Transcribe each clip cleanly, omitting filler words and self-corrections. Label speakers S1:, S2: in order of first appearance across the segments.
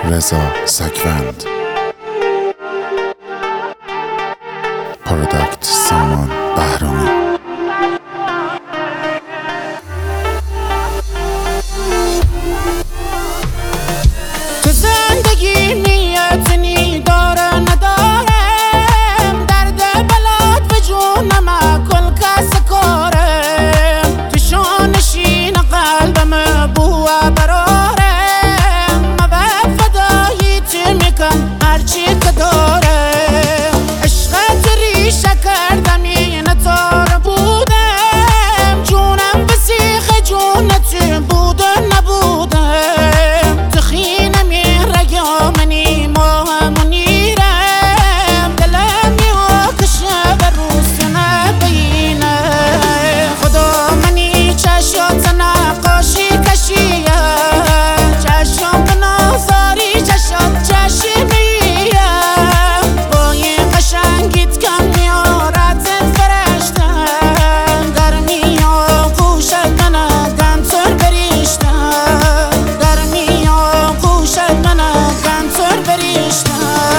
S1: رضا سکوند، پروداکت سامان بهرامی.
S2: تو زندگی نیتنی داره نداره، درد بلد به جونم کل کس کاره، تو شانشین قلبم بوه براره، موه فدایی تو میکن هرچی که داره، عشقت ریشه کردم این تار بودم، جونم به سیخ جونت بوده نبودم، تخینم این رگامنی ماهم نیرم، دلم یاکشه به روز نبینه، خدا منی چشات نقاشی کشیه، چشم به نازاری چشات چشمیه، با این قشنگیت کم میارت فرشتن، گرمی ها گوشت منه گنتر بریشتن، گرمی ها گوشت منه گنتر بریشتن.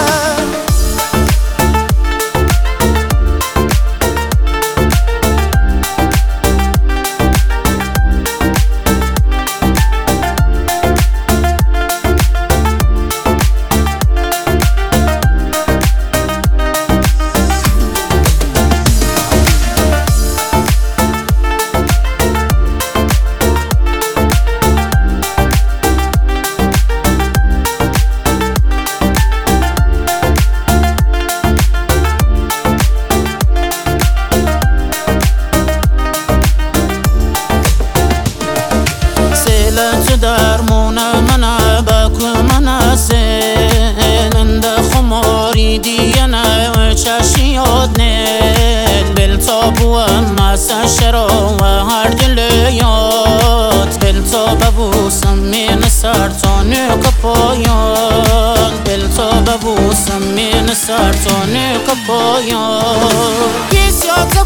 S2: تو درمون منه بکو منه سیلند خماری دیگه نه چشی یاد نیل بل تابو مسا شرا و هر دل یاد بل تابو من سرطانه کپایان بل تابو من سرطانه کپایان